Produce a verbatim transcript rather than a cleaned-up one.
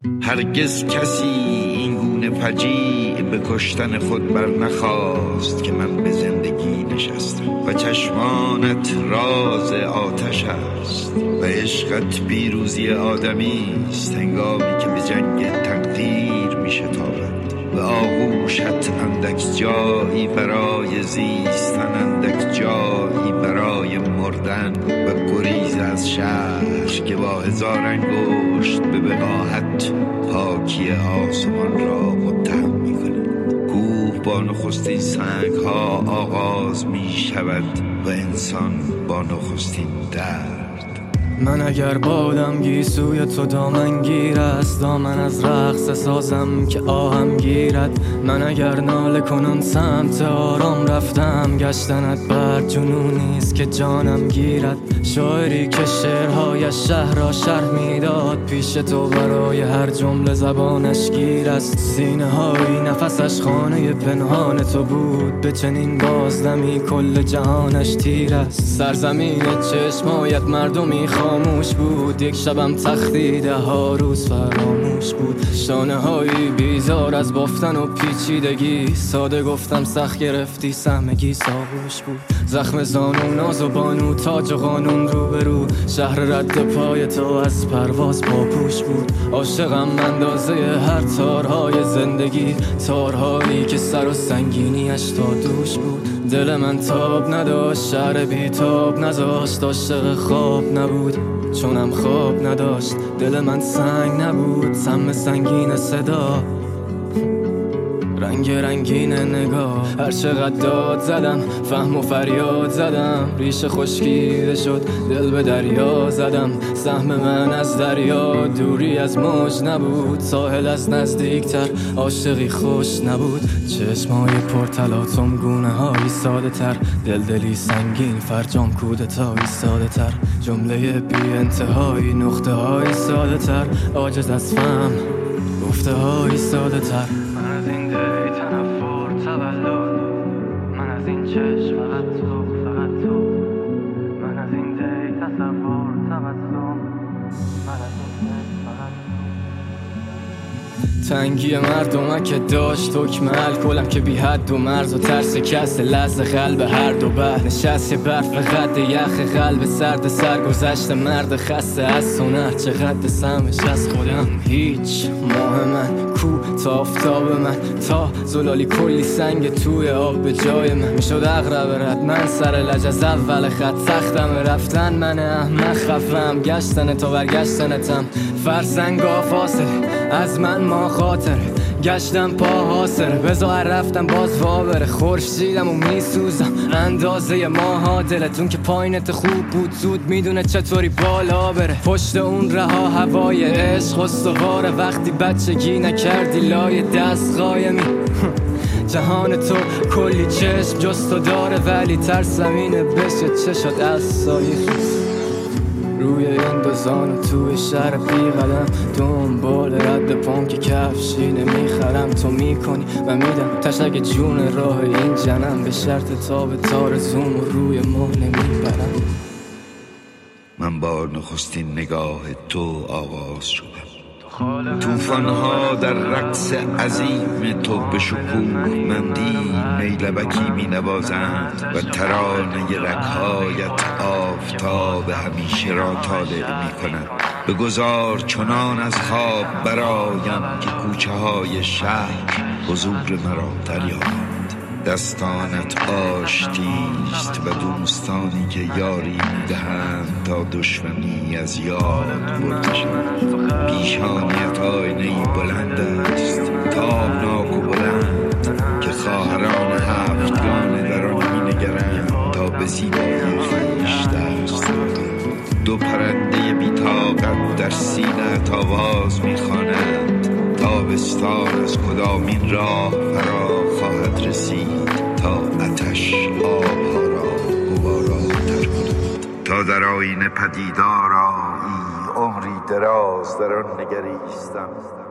هرگز کسی این گونه فجیع به کشتن خود بر نخواست که من به زندگی نشستم و چشمانت راز آتش است و عشقت پیروزی آدمی است، هنگامی که به جنگ تقدیر می شتابد و آغوشت اندک جایی برای زیستن، اندک جایی برای مردن و گریز از شهر که با هزار انگشت به وقاحت پاکی آسمان را متهم می کند. کوه با نخستین سنگ ها آغاز می شود و انسان با نخستین درد. من اگر بادم گیسوی تو دامن گیر است، دامن از رقص سازم که آهم گیرد. من اگر ناله کنم سمت آرام رفتم، گشتنت بر جنونیست که جانم گیرد. شاعری که شعرهایش شهر را شرح میداد، پیش تو برای هر جمله زبانش گیر است. سینه های نفسش خانه پنهان تو بود، به چنین بازدمی کل جهانش تیر است. سرزمین چشمایت مردمی خاموش بود، یک شبم تختی ده ها روز فراموش بود. شانه هایی بیزار از بافتن و پیچیدگی، ساده گفتم سخت گرفتی سهمگی ساغوش بود. زخم زانو ناز و بانو تاج و قانون رو به رو، شهر رد پای تو از پرواز پاپوش بود. عاشقم اندازه هر تارهای زندگی، تارهایی که سر و سنگینیش تا دوش بود. دل من تاب نداشت، شهر بی تاب نذاشت، عاشق خواب نبود چونم خواب نداشت. دل من سنگ نبود، سم سنگین صدا، رنگ رنگین نگاه. هر چقدر داد زدم، فهم و فریاد زدم، ریشه خشکیده شد، دل به دریا زدم. سهم من از دریا دوری از موج نبود، ساحل از نزدیکتر عاشقی خوش نبود. چشمای پرتلاتم گونه های ساده تر، دلدلی سنگین فرجام کودتایی ساده تر. جمله بی انتهایی نقطه های ساده تر، عاجز از فهم گفته های ساده تر. من از این دی تنفر تولد، من از این چشم فقط تو، فقط تو. من از این دی تصور تبسم، من از این چشم فقط تو. تنگی مردم که داشت حکم الکلم که بی حد و مرز و ترس کس لحظ قلب هر دو بر نشست یه برف قد یخ قلب سرد سرگذشت مرد خسته از سنر. چقدر سمش از خودم هیچ، ماه من کو تا آفتاب من، تا زلالی کلی سنگ توی آب به جای من. میشد اغرب رد من سر لج از اول خط، سختم رفتن من احمق خفم، گشتن تا برگشتنتم فرسنگا فاصله از من ما خاطر. گشتم پا حاصر بزار رفتم باز وابره، خورشیدم و میسوزم اندازه ماها. دلتون که پایینت خوب بود زود میدونه چطوری بالا بره. پشت اون رها هوای عشق استواره، وقتی بچگی نکردی لای دست قایمی. جهان تو کلی چشم جستو داره، ولی ترسم اینه بشه چه شد از سایه روی این بزان و توی شهر بی قدم. دنبال رد پام که کفشی نمیخرم، تو میکنی و میدم تشک جون راه این جنم، به شرط تا به تار زوم و روی ما نمیبرم. من با نخستین نگاه تو آغاز شدم، توفانها در رقص عظیم تو به شکوه مندی نیلبکی می نوازند و ترانه رگهایت آفتاب همیشه را طالع می کند. بگذار چنان از خواب برایم که کوچه های شهر حضور مرا دریابند. دستانت آشتیست و دوستانی که یاری میدهند تا دشمنی از یاد برده شود. پیشانیت آینه‌ای بلند است، تابناک و بلند که خواهران هفتگان در آن می‌نگرند تا به زیبایی خویش دست دارند. دو پرنده بی‌طاقت در سینه‌ات آواز می‌خوانند تابستان از کدامین راه فرا خواهد رسید تا آتش آبها را گواراتر کند. تا در آینه پدیدار آیی عمری دراز در آن نگریستم.